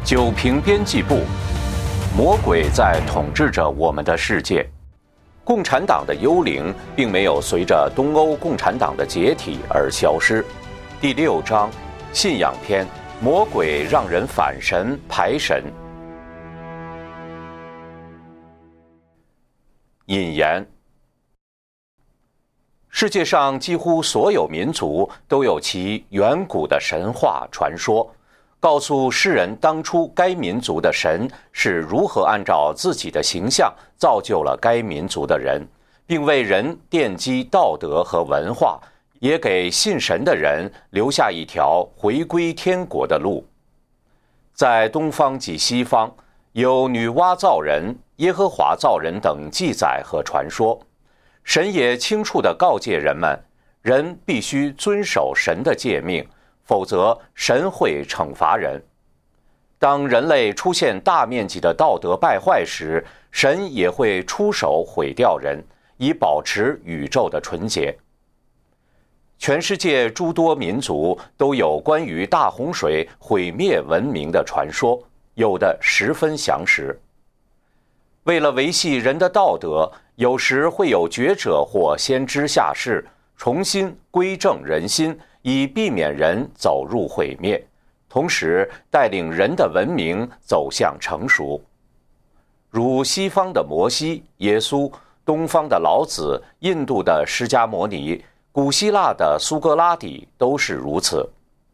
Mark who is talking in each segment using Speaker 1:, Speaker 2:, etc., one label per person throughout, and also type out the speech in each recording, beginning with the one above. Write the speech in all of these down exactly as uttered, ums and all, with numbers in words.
Speaker 1: 九平编辑部，魔鬼在统治着我们的世界。共产党的幽灵并没有随着东欧共产党的解体而消失。第六章，信仰篇，魔鬼让人反神排神。引言：世界上几乎所有民族都有其远古的神话传说，告诉世人当初该民族的神是如何按照自己的形象造就了该民族的人，并为人奠基道德和文化，也给信神的人留下一条回归天国的路。在东方及西方，有女娲造人、耶和华造人等记载和传说。神也清楚地告诫人们，人必须遵守神的诫命，否则神会惩罚人。当人类出现大面积的道德败坏时，神也会出手毁掉人，以保持宇宙的纯洁。全世界诸多民族都有关于大洪水毁灭文明的传说，有的十分详实。为了维系人的道德，有时会有觉者或先知下世，重新归正人心，以避免人走入毁灭，同时带领人的文明走向成熟。如西方的摩西、耶稣，东方的老子，印度的释迦牟尼，古希腊的苏格拉底都是如此。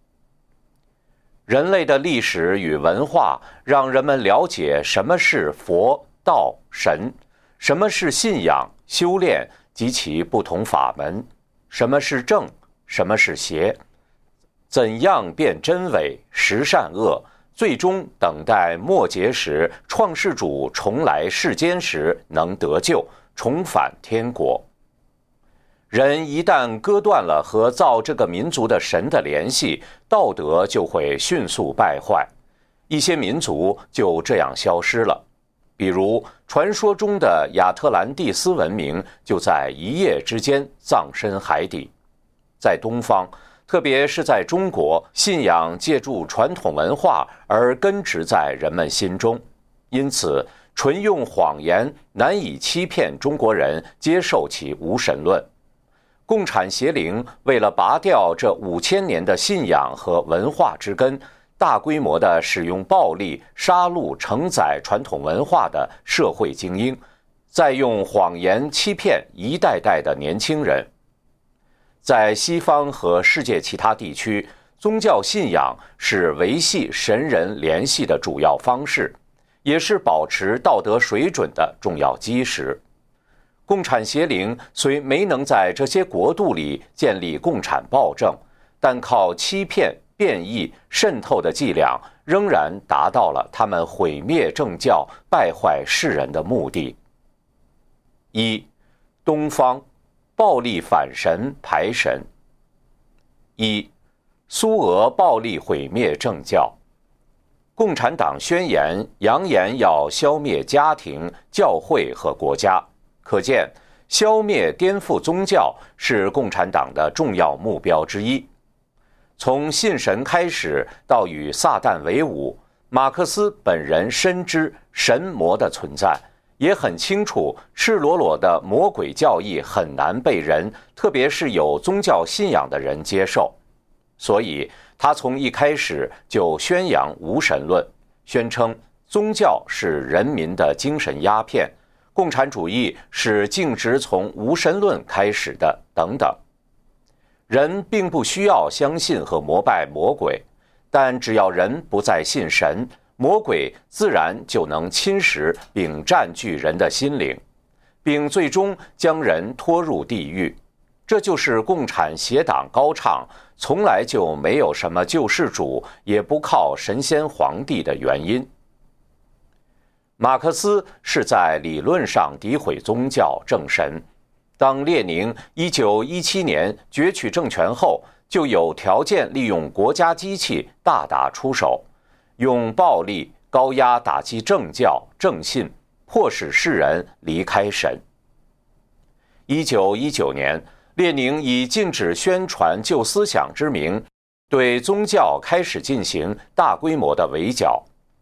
Speaker 1: 人类的历史与文化让人们了解什么是佛、道、神，什么是信仰、修炼及其不同法门，什么是正，什么是邪，怎样辨真伪、识善恶，最终等待末节时，创世主重来世间时能得救，重返天国。人一旦割断了和造这个民族的神的联系，道德就会迅速败坏，一些民族就这样消失了。比如传说中的亚特兰蒂斯文明就在一夜之间葬身海底。在东方，特别是在中国，信仰借助传统文化而根植在人们心中，因此纯用谎言难以欺骗中国人接受其无神论。共产邪灵为了拔掉这五千年的信仰和文化之根，大规模地使用暴力杀戮承载传统文化的社会精英，再用谎言欺骗一代代的年轻人。在西方和世界其他地区，宗教信仰是维系神人联系的主要方式，也是保持道德水准的重要基石。共产邪灵虽没能在这些国度里建立共产暴政，但靠欺骗、变异、渗透的伎俩，仍然达到了他们毁灭政教、败坏世人的目的。一、东方暴力反神排神。一、苏俄暴力毁灭政教。共产党宣言扬言要消灭家庭、教会和国家，可见消灭颠覆宗教是共产党的重要目标之一。从信神开始到与撒旦为伍，马克思本人深知神魔的存在，也很清楚赤裸裸的魔鬼教义很难被人，特别是有宗教信仰的人接受。所以他从一开始就宣扬无神论，宣称宗教是人民的精神鸦片，共产主义是径直从无神论开始的，等等。人并不需要相信和膜拜魔鬼，但只要人不再信神，魔鬼自然就能侵蚀并占据人的心灵，并最终将人拖入地狱。这就是共产邪党高唱从来就没有什么救世主，也不靠神仙皇帝的原因。马克思是在理论上诋毁宗教正神。当列宁一九一七年攫取政权后，就有条件利用国家机器大打出手，用暴力高压打击政教正信，迫使世人离开神。一九一九年，列宁以禁止宣传旧思想之名，对宗教开始进行大规模的围剿。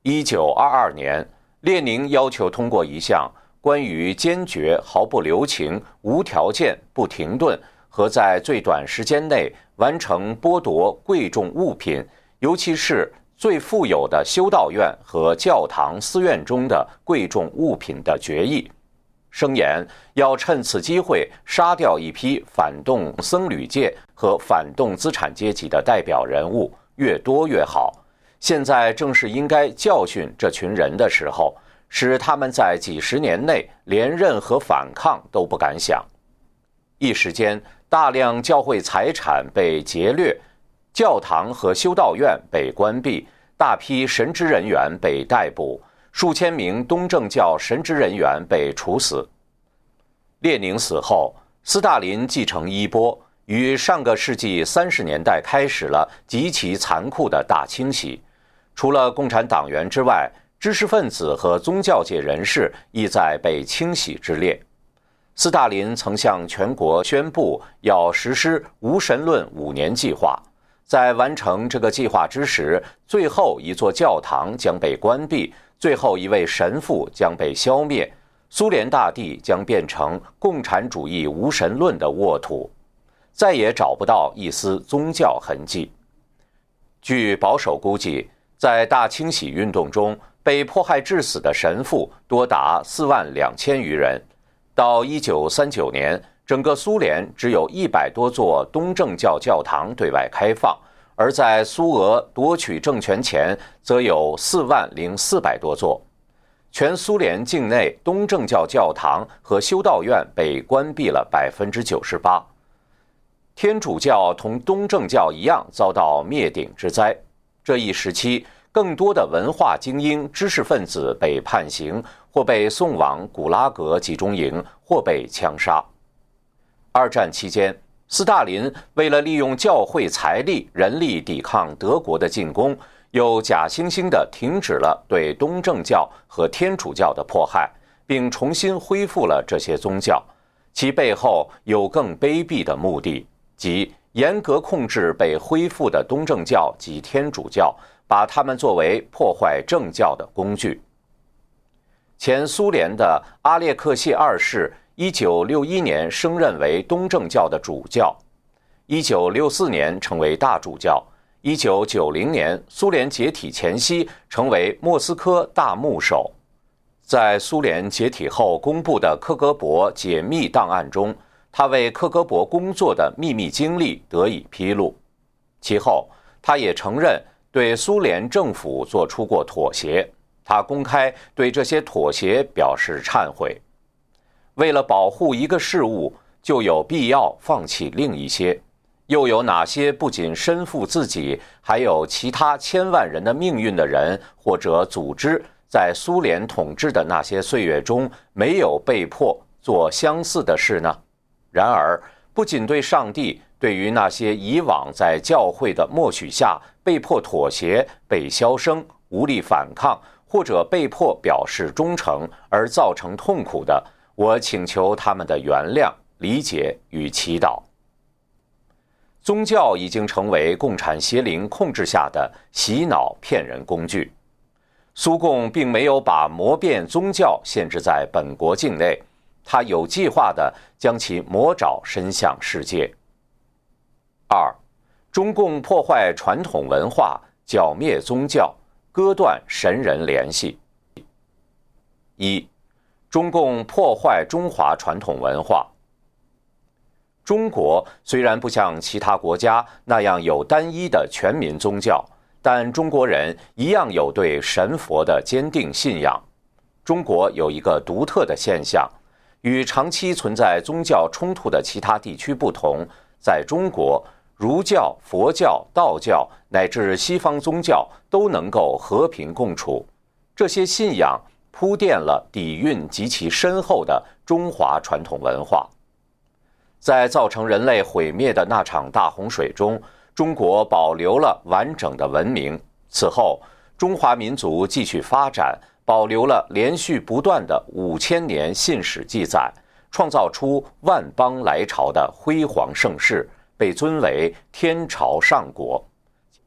Speaker 1: 一九二二年，列宁要求通过一项关于坚决、毫不留情、无条件、不停顿和在最短时间内完成剥夺贵重物品，尤其是最富有的修道院和教堂寺院中的贵重物品的决议，声言要趁此机会杀掉一批反动僧侣界和反动资产阶级的代表人物，越多越好。现在正是应该教训这群人的时候，使他们在几十年内连任何反抗都不敢想。一时间，大量教会财产被劫掠，教堂和修道院被关闭，大批神职人员被逮捕，数千名东正教神职人员被处死。列宁死后，斯大林继承衣钵，于上个世纪三十年代开始了极其残酷的大清洗。除了共产党员之外，知识分子和宗教界人士亦在被清洗之列。斯大林曾向全国宣布要实施无神论五年计划，在完成这个计划之时，最后一座教堂将被关闭，最后一位神父将被消灭，苏联大地将变成共产主义无神论的沃土，再也找不到一丝宗教痕迹。据保守估计，在大清洗运动中被迫害致死的神父多达四万两千余人。到一九三九年，整个苏联只有一百多座东正教教堂对外开放，而在苏俄夺取政权前，则有四万零四百多座。全苏联境内东正教教堂和修道院被关闭了百分之九十八。天主教同东正教一样遭到灭顶之灾。这一时期，更多的文化精英、知识分子被判刑，或被送往古拉格集中营，或被枪杀。二战期间，斯大林为了利用教会财力、人力抵抗德国的进攻，又假惺惺地停止了对东正教和天主教的迫害，并重新恢复了这些宗教。其背后有更卑鄙的目的，即严格控制被恢复的东正教及天主教，把他们作为破坏政教的工具。前苏联的阿列克谢二世一九六一年升任为东正教的主教，一九六四年成为大主教，一九九零年苏联解体前夕成为莫斯科大牧首。在苏联解体后公布的克格勃解密档案中，他为克格勃工作的秘密经历得以披露。其后，他也承认对苏联政府做出过妥协，他公开对这些妥协表示忏悔。为了保护一个事物，就有必要放弃另一些。又有哪些不仅身负自己，还有其他千万人的命运的人或者组织，在苏联统治的那些岁月中，没有被迫做相似的事呢？然而，不仅对上帝，对于那些以往在教会的默许下被迫妥协、被销声、无力反抗，或者被迫表示忠诚而造成痛苦的，我请求他们的原谅、理解与祈祷。宗教已经成为共产邪灵控制下的洗脑骗人工具。苏共并没有把魔变宗教限制在本国境内，他有计划地将其魔爪伸向世界。二，中共破坏传统文化，剿灭宗教，割断神人联系。一，中共破坏中华传统文化。中国虽然不像其他国家那样有单一的全民宗教，但中国人一样有对神佛的坚定信仰。中国有一个独特的现象，与长期存在宗教冲突的其他地区不同，在中国，儒教、佛教、道教乃至西方宗教都能够和平共处。这些信仰铺垫了底蕴极其深厚的中华传统文化。在造成人类毁灭的那场大洪水中，中国保留了完整的文明。此后，中华民族继续发展，保留了连续不断的五千年信史记载，创造出万邦来朝的辉煌盛世，被尊为天朝上国。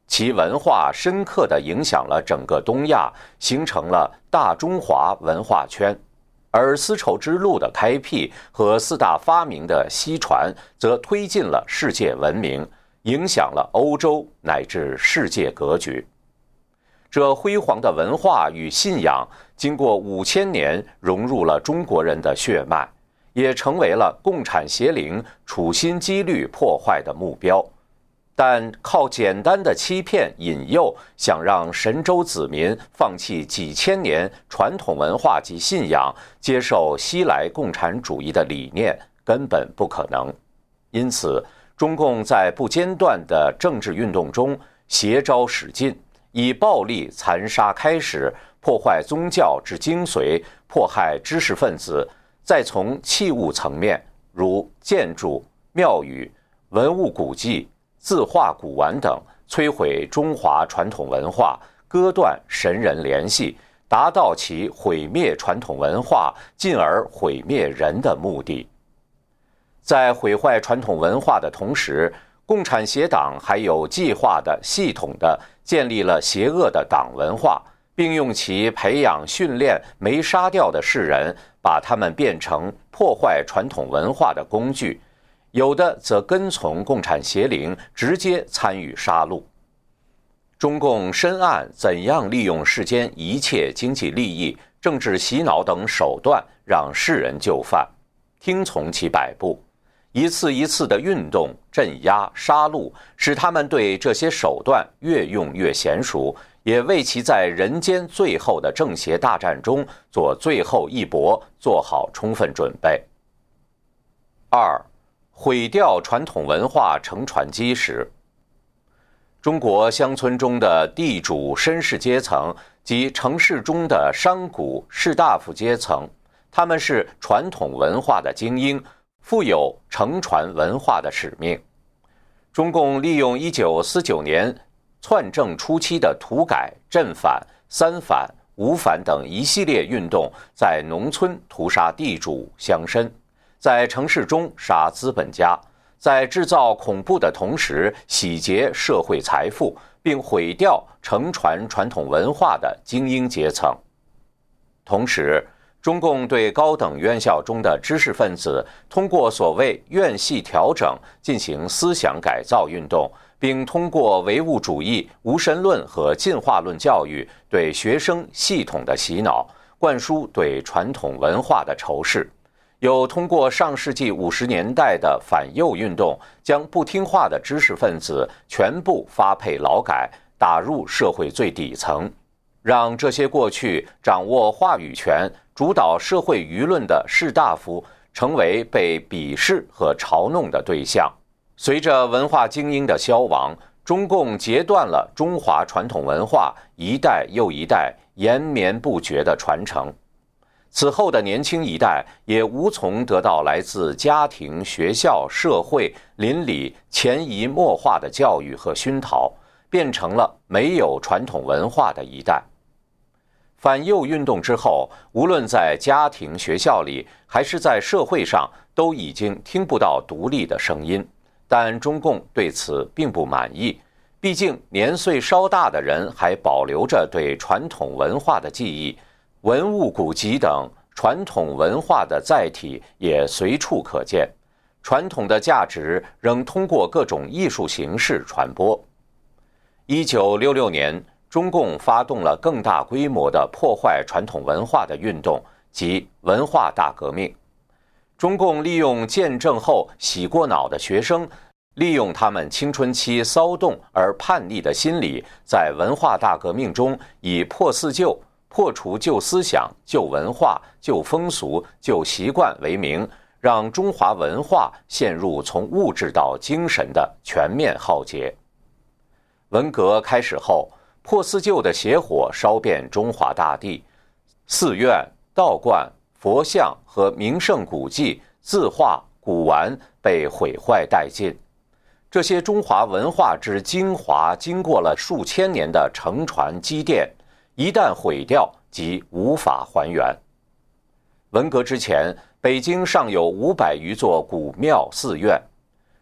Speaker 1: 其文化深刻地影响了整个东亚，形成了大中华文化圈。而丝绸之路的开辟和四大发明的西传，则推进了世界文明，影响了欧洲乃至世界格局。这辉煌的文化与信仰，经过五千年融入了中国人的血脉，也成为了共产邪灵处心积虑破坏的目标。但靠简单的欺骗引诱，想让神州子民放弃几千年传统文化及信仰，接受西来共产主义的理念，根本不可能。因此，中共在不间断的政治运动中携招使尽，以暴力残杀开始，破坏宗教之精髓，迫害知识分子，再从器物层面，如建筑、庙宇、文物古迹、字画古玩等，摧毁中华传统文化，割断神人联系，达到其毁灭传统文化，进而毁灭人的目的。在毁坏传统文化的同时，共产邪党还有计划的、系统的建立了邪恶的党文化，并用其培养训练没杀掉的世人，把他们变成破坏传统文化的工具。有的则跟从共产邪灵，直接参与杀戮。中共深谙怎样利用世间一切经济利益、政治洗脑等手段，让世人就范，听从其摆布。一次一次的运动、镇压、杀戮，使他们对这些手段越用越娴熟，也为其在人间最后的正邪大战中做最后一搏做好充分准备。二、毁掉传统文化乘船基石。中国乡村中的地主绅士阶层及城市中的商贾士大夫阶层，他们是传统文化的精英，负有承传文化的使命。中共利用一九四九年篡政初期的土改、镇反、三反、五反等一系列运动，在农村屠杀地主乡绅，在城市中杀资本家，在制造恐怖的同时洗劫社会财富，并毁掉承传传统文化的精英阶层。同时，中共对高等院校中的知识分子通过所谓院系调整进行思想改造运动，并通过唯物主义、无神论和进化论教育对学生系统的洗脑，灌输对传统文化的仇视。有通过上世纪五十年代的反右运动，将不听话的知识分子全部发配劳改，打入社会最底层，让这些过去掌握话语权、主导社会舆论的士大夫成为被鄙视和嘲弄的对象。随着文化精英的消亡，中共截断了中华传统文化一代又一代延绵不绝的传承。此后的年轻一代也无从得到来自家庭、学校、社会、邻里潜移默化的教育和熏陶，变成了没有传统文化的一代。反右运动之后，无论在家庭、学校里，还是在社会上，都已经听不到独立的声音。但中共对此并不满意，毕竟年岁稍大的人还保留着对传统文化的记忆，文物古籍等传统文化的载体也随处可见，传统的价值仍通过各种艺术形式传播。一九六六年，中共发动了更大规模的破坏传统文化的运动，即文化大革命。中共利用建政后洗过脑的学生，利用他们青春期骚动而叛逆的心理，在文化大革命中以破四旧、破除旧思想、旧文化、旧风俗、旧习惯为名，让中华文化陷入从物质到精神的全面浩劫。文革开始后，破四旧的邪火烧遍中华大地，寺院、道观、佛像和名胜古迹、字画、古玩被毁坏殆尽。这些中华文化之精华，经过了数千年的承传积淀，一旦毁掉，即无法还原。文革之前，北京尚有五百余座古庙寺院，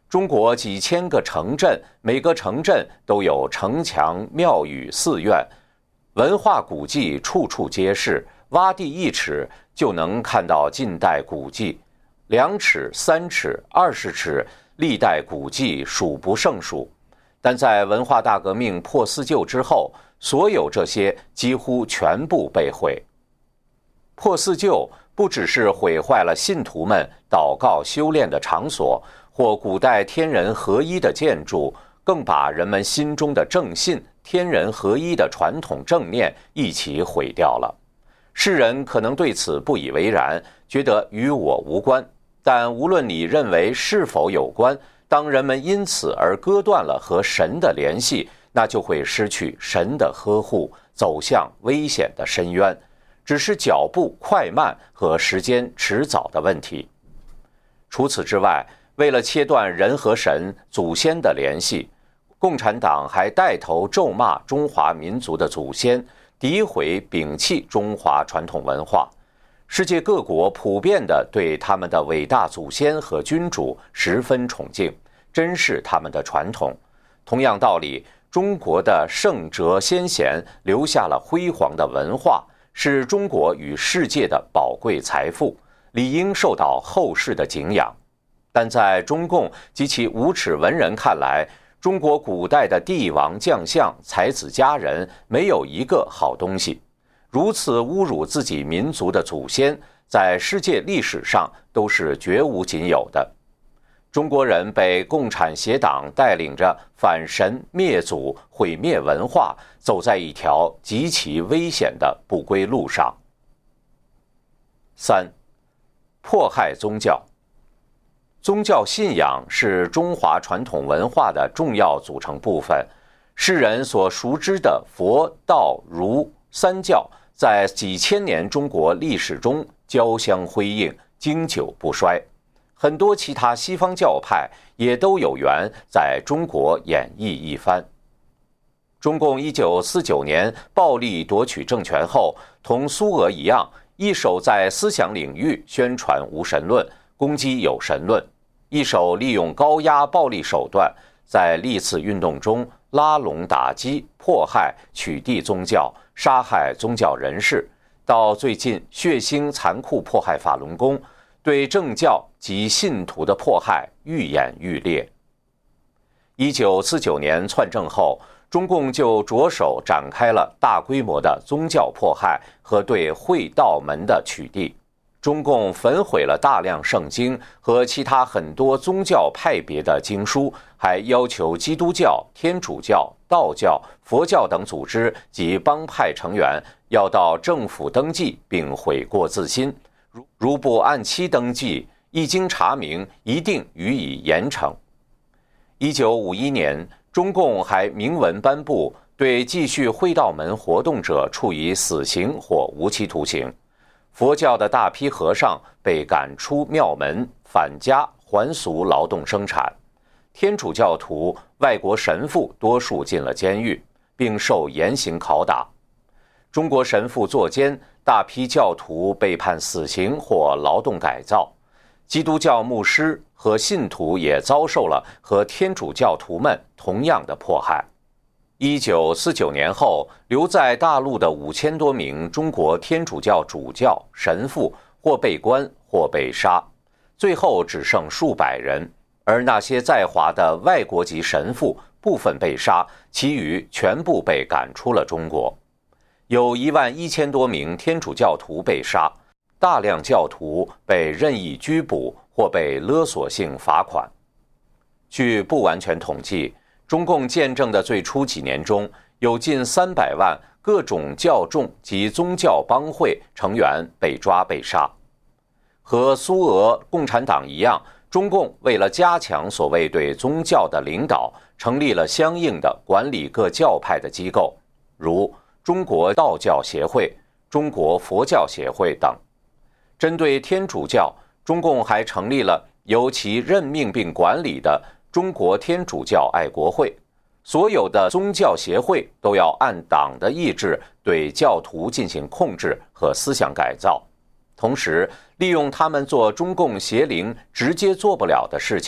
Speaker 1: 中国几千个城镇，每个城镇都有城墙、庙宇、寺院，文化古迹处处皆是，挖地一尺就能看到近代古迹，两尺、三尺、二十尺，历代古迹数不胜数。但在文化大革命破四旧之后，所有这些几乎全部被毁。破四旧不只是毁坏了信徒们祷告修炼的场所或古代天人合一的建筑，更把人们心中的正信、天人合一的传统正念一起毁掉了。世人可能对此不以为然，觉得与我无关，但无论你认为是否有关，当人们因此而割断了和神的联系，那就会失去神的呵护，走向危险的深渊，只是脚步快慢和时间迟早的问题。除此之外，为了切断人和神、祖先的联系，共产党还带头咒骂中华民族的祖先，诋毁摒弃中华传统文化。世界各国普遍地对他们的伟大祖先和君主十分崇敬，珍视他们的传统。同样道理，中国的圣哲先贤留下了辉煌的文化，是中国与世界的宝贵财富，理应受到后世的敬仰。但在中共及其无耻文人看来，中国古代的帝王将相、才子佳人没有一个好东西。如此侮辱自己民族的祖先，在世界历史上都是绝无仅有的。中国人被共产邪党带领着反神灭祖、毁灭文化，走在一条极其危险的不归路上。三、迫害宗教。宗教信仰是中华传统文化的重要组成部分。世人所熟知的佛、道、儒三教，在几千年中国历史中交相辉映，经久不衰。很多其他西方教派也都有缘在中国演绎一番。中共一九四九年暴力夺取政权后，同苏俄一样，一手在思想领域宣传无神论，攻击有神论，一手利用高压暴力手段，在历次运动中拉拢打击、迫害、取缔宗教，杀害宗教人士，到最近血腥残酷迫害法轮功，对政教及信徒的迫害愈演愈烈。一九四九年篡政后，中共就着手展开了大规模的宗教迫害和对会道门的取缔。中共焚毁了大量圣经和其他很多宗教派别的经书，还要求基督教、天主教、道教、佛教等组织及帮派成员要到政府登记并悔过自新，如不按期登记，一经查明，一定予以严惩。一九五一年，中共还明文颁布，对继续会道门活动者处以死刑或无期徒刑。佛教的大批和尚被赶出庙门，返家还俗劳动生产；天主教徒、外国神父多数进了监狱，并受严刑拷打。中国神父作奸，大批教徒被判死刑或劳动改造。基督教牧师和信徒也遭受了和天主教徒们同样的迫害。一九四九年后，留在大陆的五千多名中国天主教主教、神父或被关或被杀，最后只剩数百人。而那些在华的外国籍神父，部分被杀，其余全部被赶出了中国。有一万一千多名天主教徒被杀，大量教徒被任意拘捕或被勒索性罚款。据不完全统计，中共建政的最初几年中，有近三百万各种教众及宗教帮会成员被抓被杀。和苏俄共产党一样，中共为了加强所谓对宗教的领导，成立了相应的管理各教派的机构，如中国道教协会、中国佛教协会等。针对天主教，中共还成立了由其任命并管理的中国天主教爱国会，所有的宗教协会都要按党的意志对教徒进行控制和思想改造，同时利用他们做中共邪灵直接做不了的事情，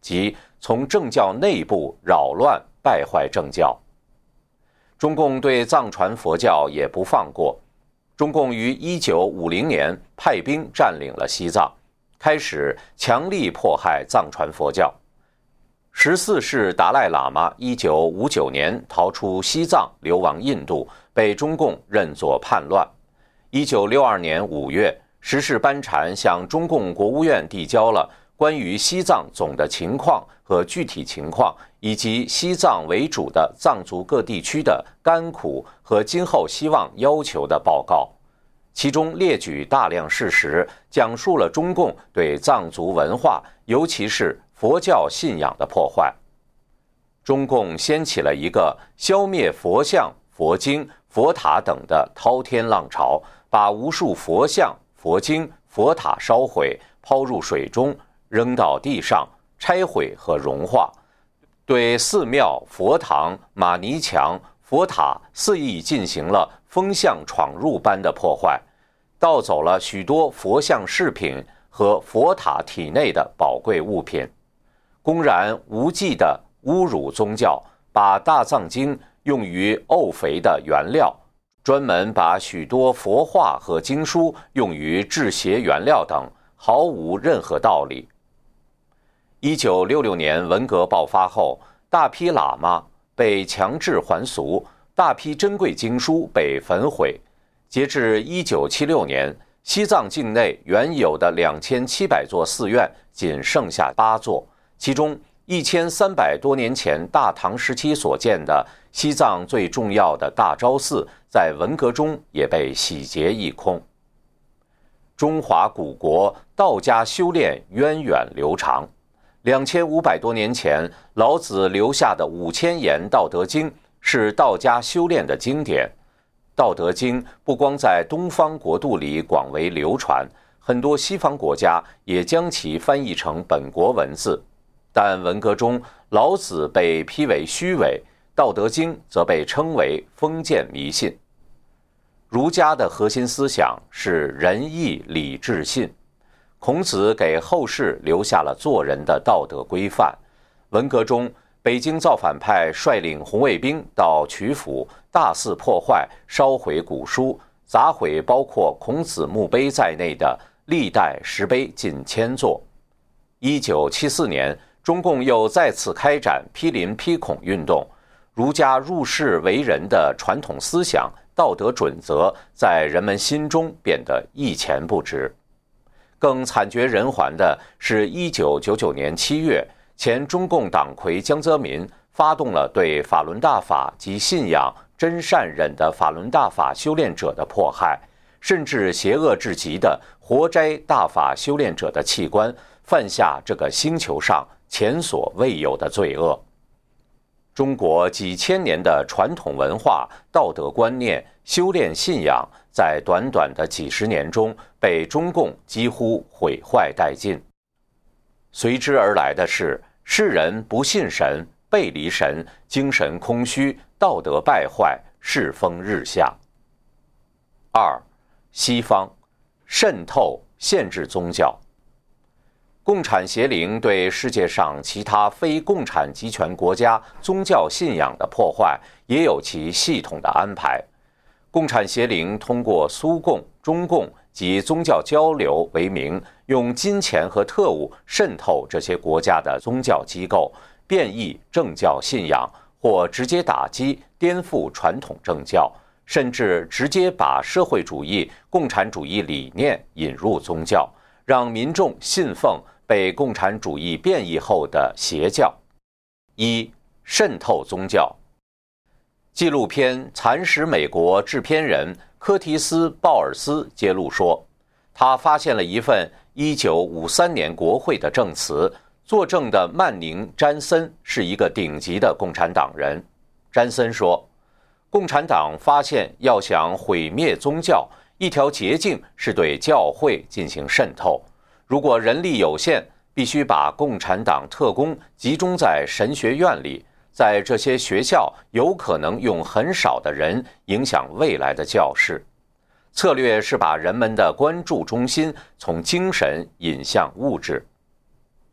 Speaker 1: 即从政教内部扰乱败坏政教。中共对藏传佛教也不放过。中共于一九五零年派兵占领了西藏，开始强力迫害藏传佛教。十四世达赖喇嘛一九五九年逃出西藏，流亡印度，被中共认作叛乱。一九六二年五月，十世班禅向中共国务院递交了关于西藏总的情况和具体情况，以及西藏为主的藏族各地区的甘苦和今后希望要求的报告，其中列举大量事实，讲述了中共对藏族文化，尤其是佛教信仰的破坏。中共掀起了一个消灭佛像、佛经、佛塔等的滔天浪潮，把无数佛像、佛经、佛塔烧毁，抛入水中，扔到地上，拆毁和融化，对寺庙、佛堂、玛尼墙、佛塔肆意进行了风向闯入般的破坏，盗走了许多佛像饰品和佛塔体内的宝贵物品，公然无忌地侮辱宗教，把大藏经用于沤肥的原料，专门把许多佛画和经书用于制鞋原料等，毫无任何道理。一九六六年文革爆发后，大批喇嘛被强制还俗，大批珍贵经书被焚毁。截至一九七六年，西藏境内原有的两千七百座寺院仅剩下八座，其中一千三百多年前大唐时期所建的西藏最重要的大昭寺，在文革中也被洗劫一空。中华古国道家修炼源远流长，两千五百多年前老子留下的五千言《道德经》是道家修炼的经典。《道德经》不光在东方国度里广为流传，很多西方国家也将其翻译成本国文字。但文革中，老子被批为虚伪，《道德经》则被称为封建迷信。儒家的核心思想是仁义礼智信，孔子给后世留下了做人的道德规范。文革中，北京造反派率领红卫兵到曲阜大肆破坏，烧毁古书，砸毁包括孔子墓碑在内的历代石碑近千座。一九七四年，中共又再次开展批林批孔运动，儒家入世为人的传统思想、道德准则在人们心中变得一钱不值。更惨绝人寰的是一九九九年七月，前中共党魁江泽民发动了对法轮大法及信仰真善忍的法轮大法修炼者的迫害，甚至邪恶至极的活摘大法修炼者的器官，犯下这个星球上前所未有的罪恶。中国几千年的传统文化、道德观念、修炼信仰，在短短的几十年中被中共几乎毁坏殆尽。随之而来的是世人不信神、背离神、精神空虚、道德败坏、世风日下。二、西方渗透限制宗教。共产邪灵对世界上其他非共产集权国家宗教信仰的破坏也有其系统的安排。共产邪灵通过苏共、中共及宗教交流为名，用金钱和特务渗透这些国家的宗教机构，变异政教信仰，或直接打击、颠覆传统政教，甚至直接把社会主义、共产主义理念引入宗教，让民众信奉被共产主义变异后的邪教。一、渗透宗教。纪录片《蚕食美国》制片人柯提斯·鲍尔斯揭露说，他发现了一份一九五三年国会的证词，作证的曼宁·詹森是一个顶级的共产党人。詹森说，共产党发现要想毁灭宗教，一条捷径是对教会进行渗透。如果人力有限，必须把共产党特工集中在神学院里，在这些学校有可能用很少的人影响未来的教士。策略是把人们的关注中心从精神引向物质。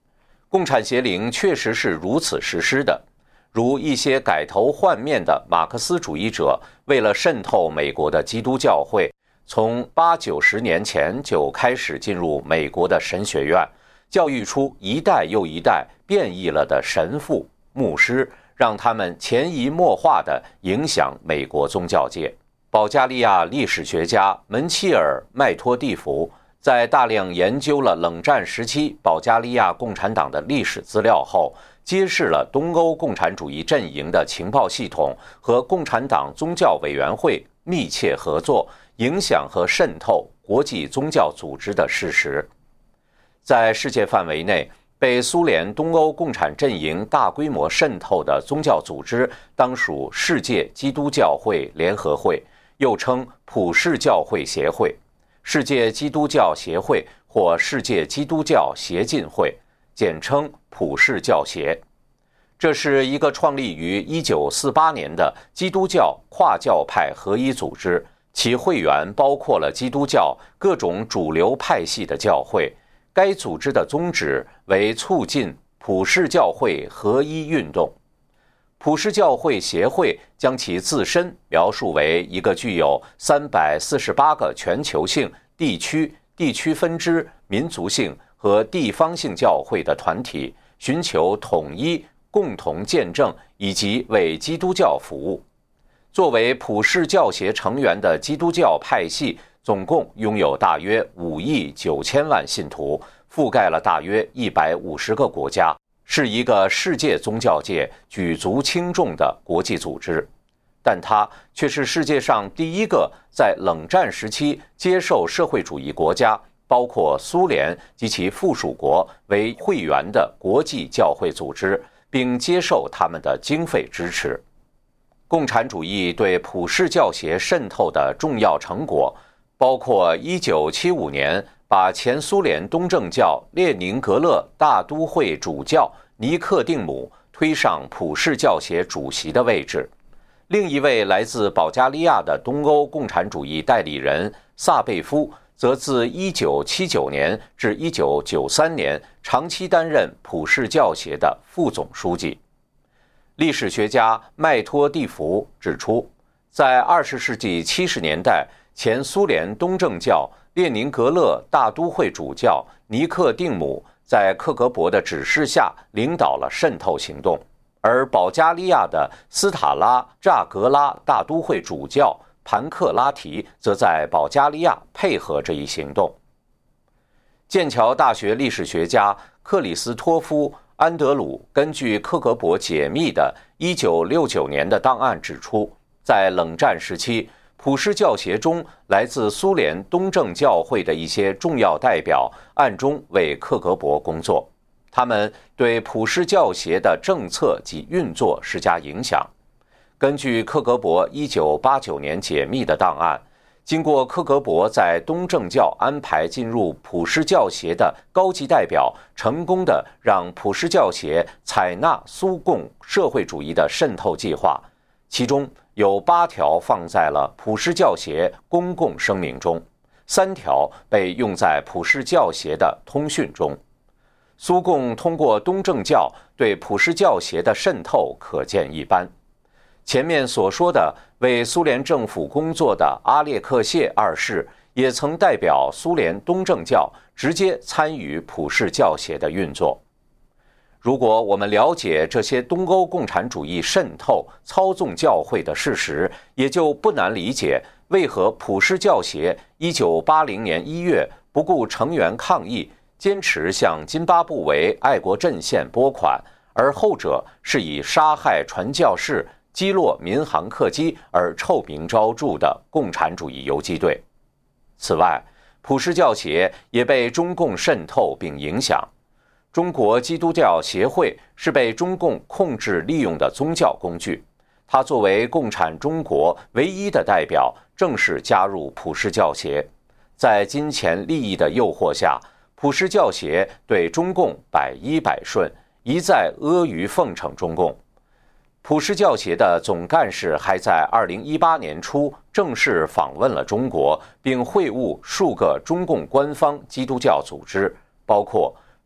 Speaker 1: 共产邪灵确实是如此实施的，如一些改头换面的马克思主义者，为了渗透美国的基督教会，从八九十年前就开始进入美国的神学院，教育出一代又一代变异了的神父、牧师，让他们潜移默化地影响美国宗教界。保加利亚历史学家门契尔·麦托蒂夫在大量研究了冷战时期保加利亚共产党的历史资料后，揭示了东欧共产主义阵营的情报系统和共产党宗教委员会密切合作，影响和渗透国际宗教组织的事实。在世界范围内，被苏联东欧共产阵营大规模渗透的宗教组织当属世界基督教会联合会，又称普世教会协会、世界基督教协会或世界基督教协进会，简称普世教协。这是一个创立于一九四八年的基督教跨教派合一组织，其会员包括了基督教各种主流派系的教会。该组织的宗旨为促进普世教会合一运动。普世教会协会将其自身描述为一个具有三百四十八个全球性、地区、地区分支、民族性和地方性教会的团体，寻求统一、共同见证以及为基督教服务。作为普世教协成员的基督教派系总共拥有大约五亿九千万信徒，覆盖了大约一百五十个国家，是一个世界宗教界举足轻重的国际组织。但它却是世界上第一个在冷战时期接受社会主义国家，包括苏联及其附属国为会员的国际教会组织，并接受他们的经费支持。共产主义对普世教协渗透的重要成果包括一九七五年把前苏联东正教列宁格勒大都会主教尼克定姆推上普世教协主席的位置。另一位来自保加利亚的东欧共产主义代理人萨贝夫则自一九七九年至一九九三年长期担任普世教协的副总书记。历史学家麦托蒂夫指出，在二十世纪七十年代，前苏联东正教列宁格勒大都会主教尼克定姆在克格勃的指示下领导了渗透行动，而保加利亚的斯塔拉扎格拉大都会主教盘克拉提则在保加利亚配合这一行动。剑桥大学历史学家克里斯托夫·安德鲁根据克格勃解密的一九六九年的档案指出，在冷战时期，普世教协中来自苏联东正教会的一些重要代表暗中为克格勃工作，他们对普世教协的政策及运作施加影响。根据克格勃一九八九年解密的档案，经过克格勃在东正教安排进入普世教协的高级代表，成功地让普世教协采纳苏共社会主义的渗透计划，其中有八条放在了普世教协公共声明中，三条被用在普世教协的通讯中。苏共通过东正教对普世教协的渗透可见一斑。前面所说的为苏联政府工作的阿列克谢二世也曾代表苏联东正教直接参与普世教协的运作。如果我们了解这些东欧共产主义渗透、操纵教会的事实，也就不难理解为何普世教协一九八零年一月不顾成员抗议，坚持向津巴布韦爱国阵线拨款，而后者是以杀害传教士、击落民航客机而臭名昭著的共产主义游击队。此外，普世教协也被中共渗透并影响。中国基督教协会是被中共控制利用的宗教工具，它作为共产中国唯一的代表，正式加入普世教协。在金钱利益的诱惑下，普世教协对中共百依百顺，一再阿谀奉承中共。普世教协的总干事还在二零一八年初正式访问了中国，并会晤数个中共官方基督教组织，包括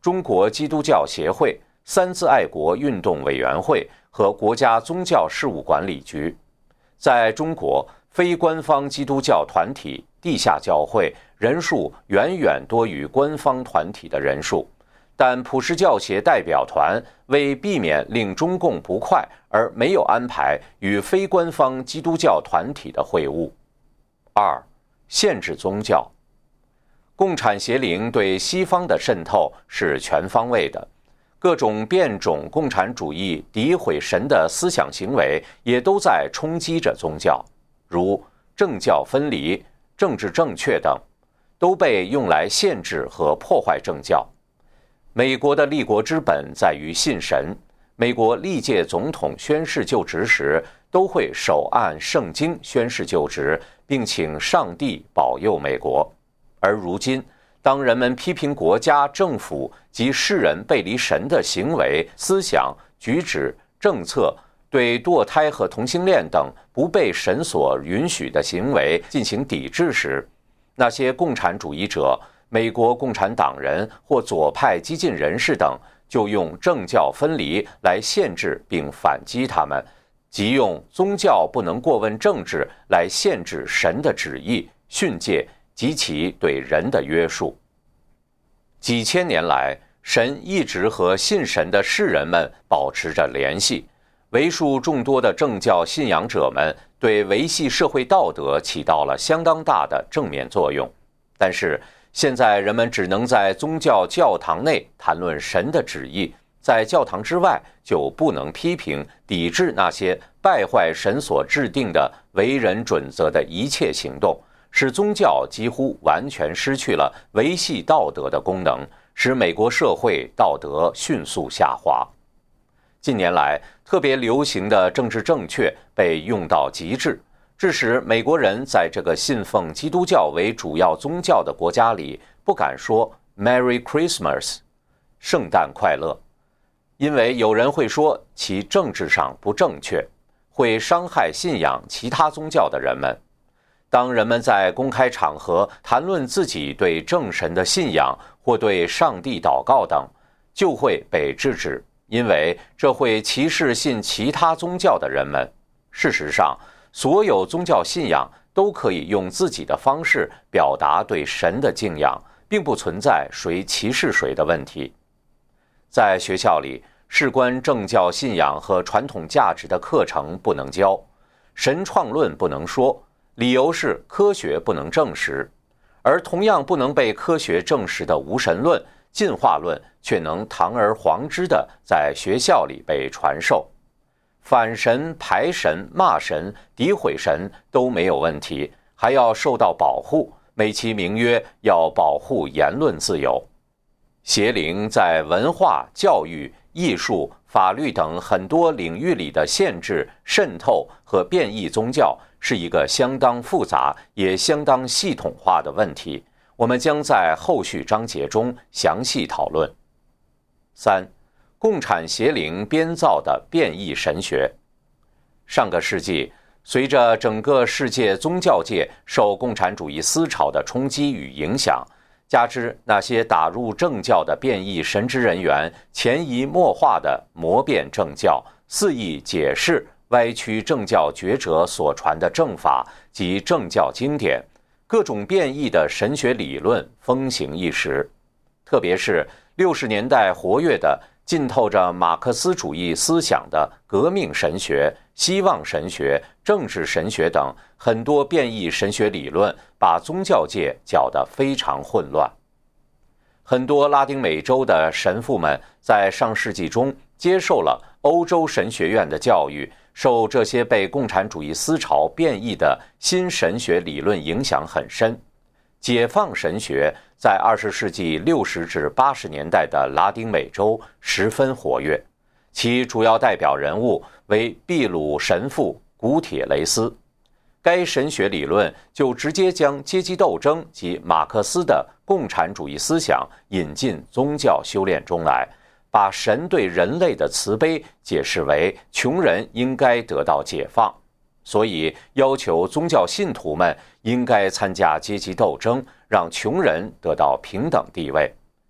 Speaker 1: 中国基督教协会、三自爱国运动委员会和国家宗教事务管理局。在中国，非官方基督教团体、地下教会人数远远多于官方团体的人数，但普世教协代表团为避免令中共不快而没有安排与非官方基督教团体的会晤。二、限制宗教。共产邪灵对西方的渗透是全方位的，各种变种共产主义诋毁神的思想行为也都在冲击着宗教，如政教分离、政治正确等，都被用来限制和破坏政教。美国的立国之本在于信神，美国历届总统宣誓就职时都会手按圣经宣誓就职，并请上帝保佑美国。而如今，当人们批评国家、政府及世人背离神的行为、思想、举止、政策，对堕胎和同性恋等不被神所允许的行为进行抵制时，那些共产主义者、美国共产党人或左派激进人士等就用政教分离来限制并反击他们，即用宗教不能过问政治来限制神的旨意、训诫及其对人的约束。几千年来，神一直和信神的世人们保持着联系，为数众多的政教信仰者们对维系社会道德起到了相当大的正面作用。但是现在人们只能在宗教教堂内谈论神的旨意，在教堂之外就不能批评、抵制那些败坏神所制定的为人准则的一切行动，使宗教几乎完全失去了维系道德的功能，使美国社会道德迅速下滑。近年来，特别流行的政治正确被用到极致，致使美国人在这个信奉基督教为主要宗教的国家里不敢说 Merry Christmas 圣诞快乐，因为有人会说其政治上不正确，会伤害信仰其他宗教的人们。当人们在公开场合谈论自己对正神的信仰或对上帝祷告等，就会被制止，因为这会歧视信其他宗教的人们。事实上，所有宗教信仰都可以用自己的方式表达对神的敬仰，并不存在谁歧视谁的问题。在学校里，事关政教信仰和传统价值的课程不能教，神创论不能说，理由是科学不能证实，而同样不能被科学证实的无神论、进化论却能堂而皇之地在学校里被传授。反神、排神、骂神、诋毁神都没有问题，还要受到保护，美其名曰要保护言论自由。邪灵在文化、教育、艺术、法律等很多领域里的限制、渗透和变异宗教是一个相当复杂也相当系统化的问题，我们将在后续章节中详细讨论。三、共产邪灵编造的变异神学。上个世纪，随着整个世界宗教界受共产主义思潮的冲击与影响，加之那些打入政教的变异神职人员潜移默化地磨变政教，肆意解释歪曲政教学者所传的正法及政教经典，各种变异的神学理论风行一时。特别是六十年代活跃的浸透着马克思主义思想的革命神学、希望神学、政治神学等很多变异神学理论，把宗教界搅得非常混乱。很多拉丁美洲的神父们在上世纪中接受了欧洲神学院的教育，受这些被共产主义思潮变异的新神学理论影响很深。解放神学在二十世纪六十至八十年代的拉丁美洲十分活跃，其主要代表人物为秘鲁神父古铁雷斯。该神学理论就直接将阶级斗争及马克思的共产主义思想引进宗教修炼中来，把神对人类的慈悲解释为穷人应该得到解放，所以要求宗教信徒们应该参加阶级斗争，让穷人得到平等地位。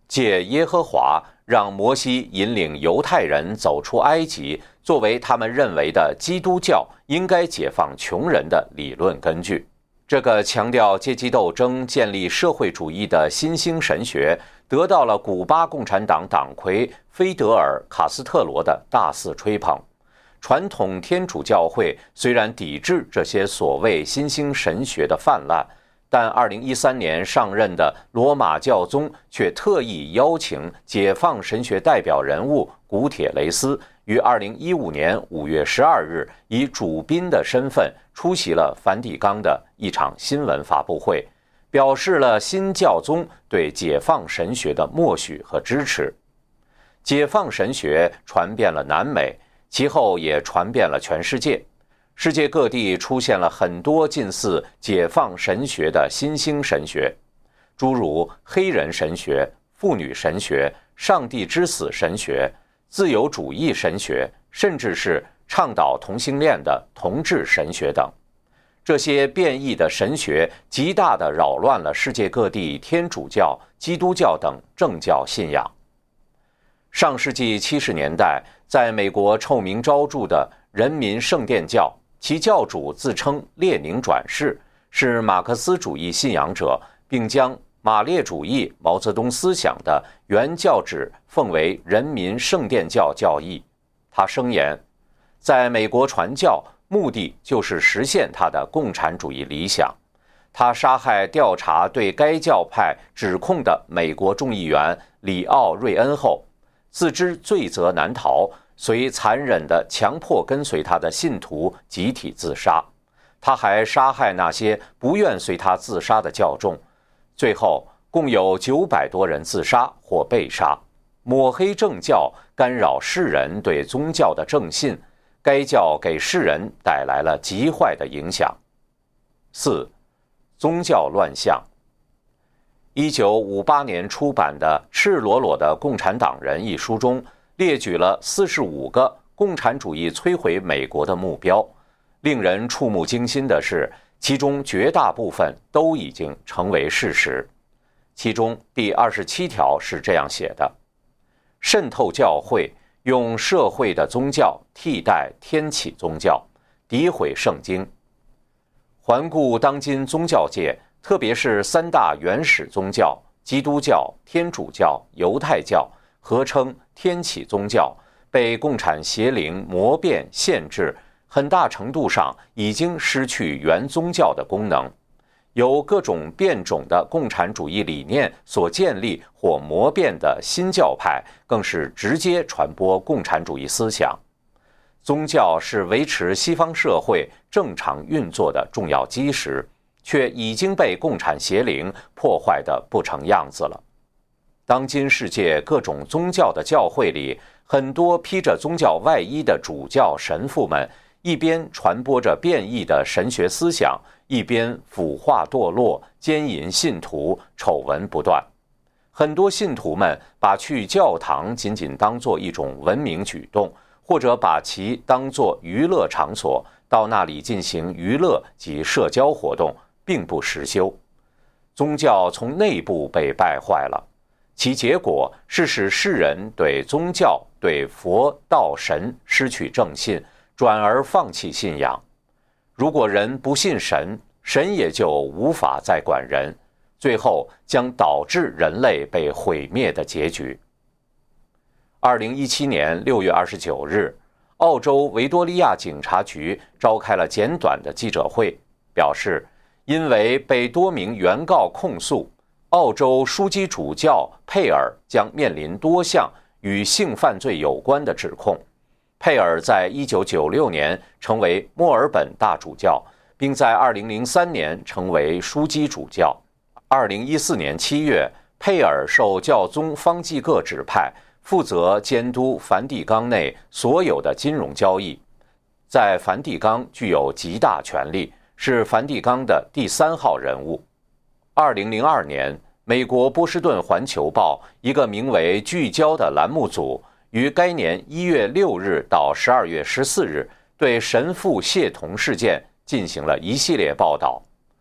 Speaker 1: 借耶和华让摩西引领犹太人走出埃及，作为他们认为的基督教应该解放穷人的理论根据。这个强调阶级斗争、建立社会主义的新兴神学，得到了古巴共产党党魁菲德尔·卡斯特罗的大肆吹捧。传统天主教会虽然抵制这些所谓新兴神学的泛滥，但二零一三年上任的罗马教宗却特意邀请解放神学代表人物古铁雷斯于二零一五年五月十二日以主宾的身份出席了梵蒂冈的一场新闻发布会，表示了新教宗对解放神学的默许和支持。解放神学传遍了南美，其后也传遍了全世界。世界各地出现了很多近似解放神学的新兴神学，诸如黑人神学、妇女神学、上帝之死神学、自由主义神学，甚至是倡导同性恋的同志神学等。这些变异的神学极大地扰乱了世界各地天主教、基督教等正教信仰。上世纪七十年代，在美国臭名昭著的人民圣殿教，其教主自称列宁转世，是马克思主义信仰者，并将马列主义、毛泽东思想的原教旨奉为人民圣殿教教义。他声言，在美国传教，目的就是实现他的共产主义理想。他杀害调查对该教派指控的美国众议员里奥·瑞恩后，自知罪责难逃，遂残忍地强迫跟随他的信徒集体自杀。他还杀害那些不愿随他自杀的教众，最后共有九百多人自杀或被杀。抹黑政教，干扰世人对宗教的正信，该教给世人带来了极坏的影响。四、宗教乱象。一九五八年出版的《赤裸裸的共产党人》一书中，列举了四十五个共产主义摧毁美国的目标。令人触目惊心的是，其中绝大部分都已经成为事实。其中第二十七条是这样写的：渗透教会，用社会的宗教替代天启宗教，诋毁圣经。环顾当今宗教界，特别是三大原始宗教基督教、天主教、犹太教，合称天启宗教，被共产邪灵魔变限制，很大程度上已经失去原宗教的功能。由各种变种的共产主义理念所建立或魔变的新教派，更是直接传播共产主义思想。宗教是维持西方社会正常运作的重要基石，却已经被共产邪灵破坏得不成样子了。当今世界各种宗教的教会里，很多披着宗教外衣的主教神父们，一边传播着变异的神学思想，一边腐化堕落、奸淫信徒，丑闻不断。很多信徒们把去教堂仅仅当作一种文明举动，或者把其当作娱乐场所，到那里进行娱乐及社交活动，并不实修。宗教从内部被败坏了，其结果是使世人对宗教、对佛、道、神失去正信，转而放弃信仰。如果人不信神，神也就无法再管人，最后将导致人类被毁灭的结局。二零一七年六月二十九日，澳洲维多利亚警察局召开了简短的记者会，表示因为被多名原告控诉，澳洲枢机主教佩尔将面临多项与性犯罪有关的指控。佩尔在一九九六年成为墨尔本大主教，并在二零零三年成为枢机主教。二零一四年七月，佩尔受教宗方济各指派，负责监督梵蒂冈内所有的金融交易，在梵蒂冈具有极大权力，是梵蒂冈的第三号人物。二零零二年，美国波士顿环球报一个名为《聚焦》的栏目组于该年一月六日到十二月十四日对神父谢童事件进行了一系列报道。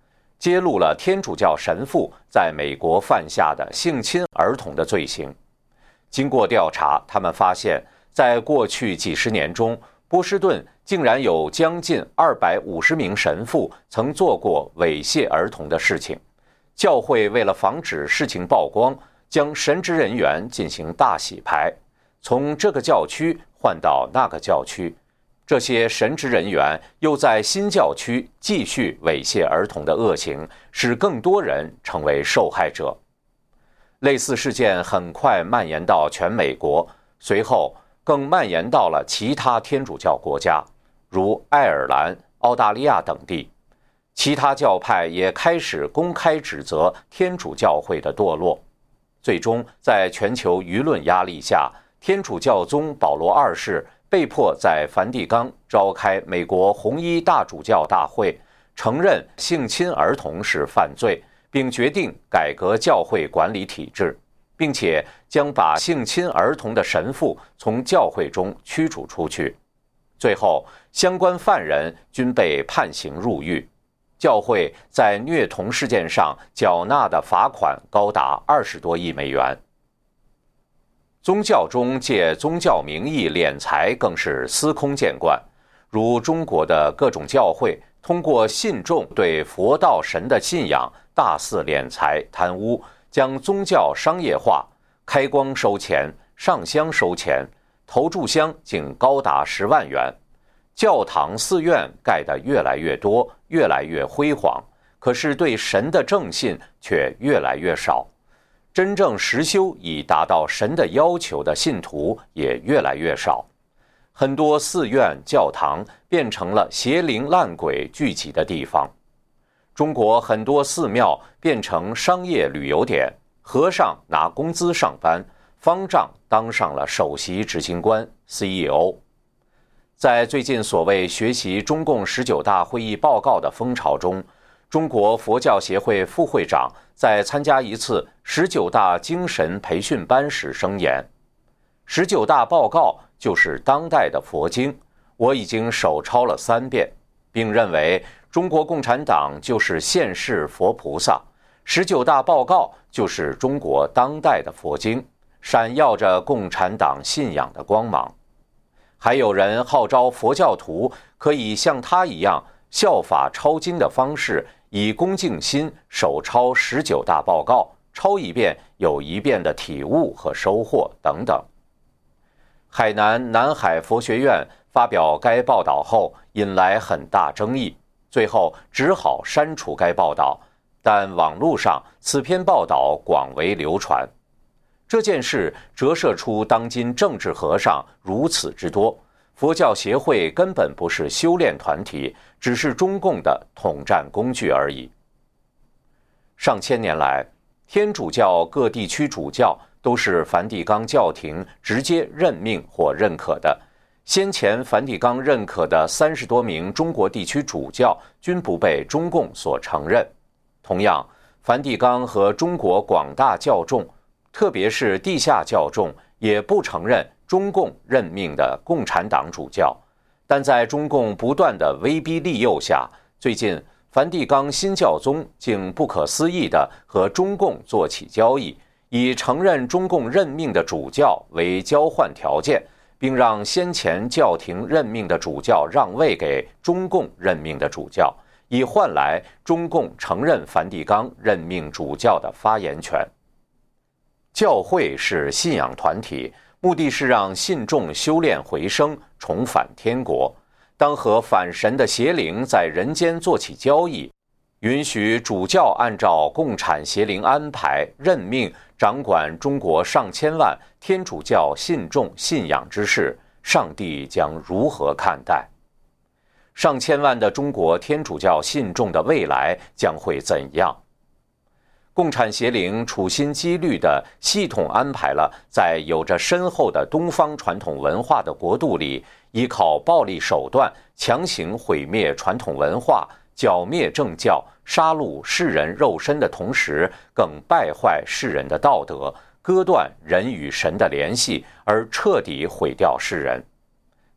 Speaker 1: 揭露了天主教神父在美国犯下的性侵儿童的罪行。经过调查，他们发现，在过去几十年中，波士顿竟然有将近二百五十名神父曾做过猥亵儿童的事情。教会为了防止事情曝光，将神职人员进行大洗牌，从这个教区换到那个教区。这些神职人员又在新教区继续猥亵儿童的恶行，使更多人成为受害者。类似事件很快蔓延到全美国，随后更蔓延到了其他天主教国家，如爱尔兰、澳大利亚等地。其他教派也开始公开指责天主教会的堕落。最终，在全球舆论压力下，天主教宗保罗二世被迫在梵蒂冈召开美国红衣大主教大会，承认性侵儿童是犯罪，并决定改革教会管理体制，并且将把性侵儿童的神父从教会中驱逐出去。最后，相关犯人均被判刑入狱。教会在虐童事件上缴纳的罚款高达二十多亿美元。宗教中借宗教名义敛财更是司空见惯，如中国的各种教会通过信众对佛道神的信仰大肆敛财贪污，将宗教商业化，开光收钱，上香收钱，投注香竟高达十万元。教堂寺院盖得越来越多，越来越辉煌，可是对神的正信却越来越少。真正实修以达到神的要求的信徒也越来越少，很多寺院、教堂变成了邪灵烂鬼聚集的地方。中国很多寺庙变成商业旅游点，和尚拿工资上班，方丈当上了首席执行官 C E O。 在最近所谓学习中共十九大会议报告的风潮中，中国佛教协会副会长在参加一次十九大精神培训班时声言：“十九大报告就是当代的佛经，我已经手抄了三遍，并认为中国共产党就是现世佛菩萨，十九大报告就是中国当代的佛经，闪耀着共产党信仰的光芒。”还有人号召佛教徒可以像他一样效法抄经的方式，以恭敬心手抄十九大报告，抄一遍有一遍的体悟和收获等等。海南南海佛学院发表该报道后引来很大争议，最后只好删除该报道，但网络上此篇报道广为流传。这件事折射出当今政治和尚如此之多，佛教协会根本不是修炼团体，只是中共的统战工具而已。上千年来，天主教各地区主教都是梵蒂冈教廷直接任命或认可的，先前梵蒂冈认可的三十多名中国地区主教均不被中共所承认。同样，梵蒂冈和中国广大教众，特别是地下教众，也不承认中共任命的共产党主教。但在中共不断的威逼利诱下，最近梵蒂冈新教宗竟不可思议地和中共做起交易，以承认中共任命的主教为交换条件，并让先前教廷任命的主教让位给中共任命的主教，以换来中共承认梵蒂冈任命主教的发言权。教会是信仰团体，目的是让信众修炼回升，重返天国。当和反神的邪灵在人间做起交易，允许主教按照共产邪灵安排任命掌管中国上千万天主教信众信仰之事，上帝将如何看待？上千万的中国天主教信众的未来将会怎样？共产邪灵处心积虑地系统安排了在有着深厚的东方传统文化的国度里，依靠暴力手段强行毁灭传统文化，剿灭政教，杀戮世人肉身的同时，更败坏世人的道德，割断人与神的联系，而彻底毁掉世人。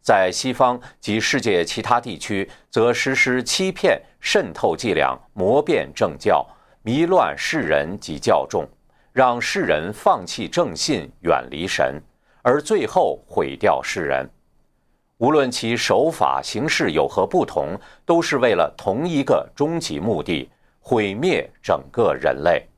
Speaker 1: 在西方及世界其他地区，则实施欺骗、渗透伎俩，磨变政教，迷乱世人及教众，让世人放弃正信，远离神，而最后毁掉世人。无论其手法形式有何不同，都是为了同一个终极目的：毁灭整个人类。